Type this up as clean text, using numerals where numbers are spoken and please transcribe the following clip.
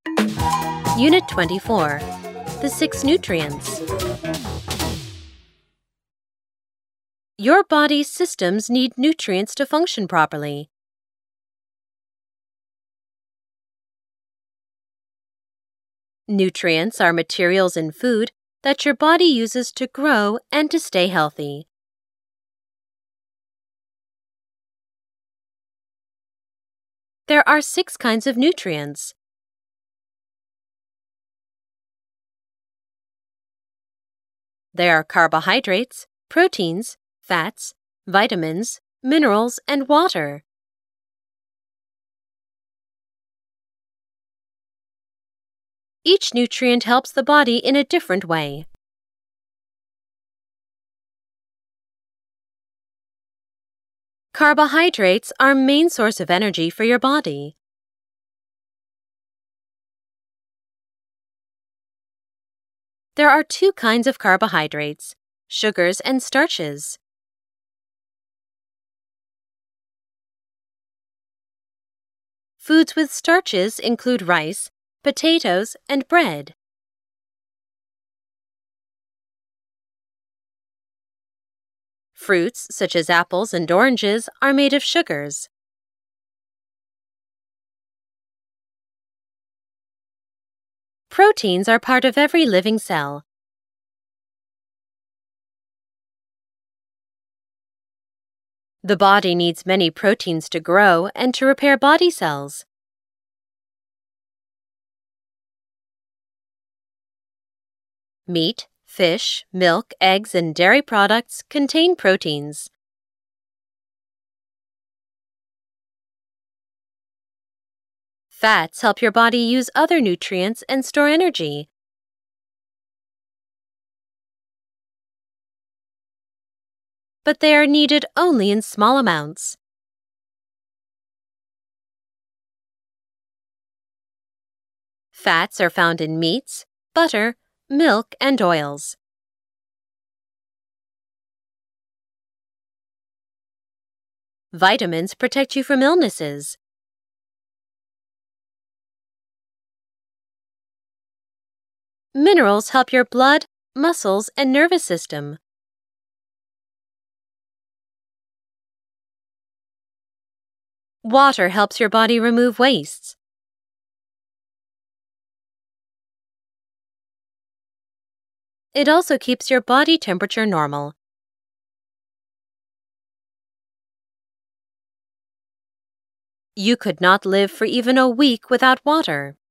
Unit 24. The 6 nutrients. Your body's systems need nutrients to function properly. Nutrients are materials in food that your body uses to grow and to stay healthy. There are 6 kinds of nutrients. There are carbohydrates, proteins, fats, vitamins, minerals, and water. Each nutrient helps the body in a different way. Carbohydrates are main source of energy for your body. There are 2 kinds of carbohydrates, sugars and starches. Foods with starches include rice, potatoes, and bread. Fruits, such as apples and oranges, are made of sugars. Proteins are part of every living cell. The body needs many proteins to grow and to repair body cells. Meat, fish, milk, eggs, and dairy products contain proteins. Fats help your body use other nutrients and store energy. But they are needed only in small amounts. Fats are found in meats, butter, milk, and oils. Vitamins protect you from illnesses. Minerals help your blood, muscles, and nervous system. Water helps your body remove wastes. It also keeps your body temperature normal. You could not live for even a week without water.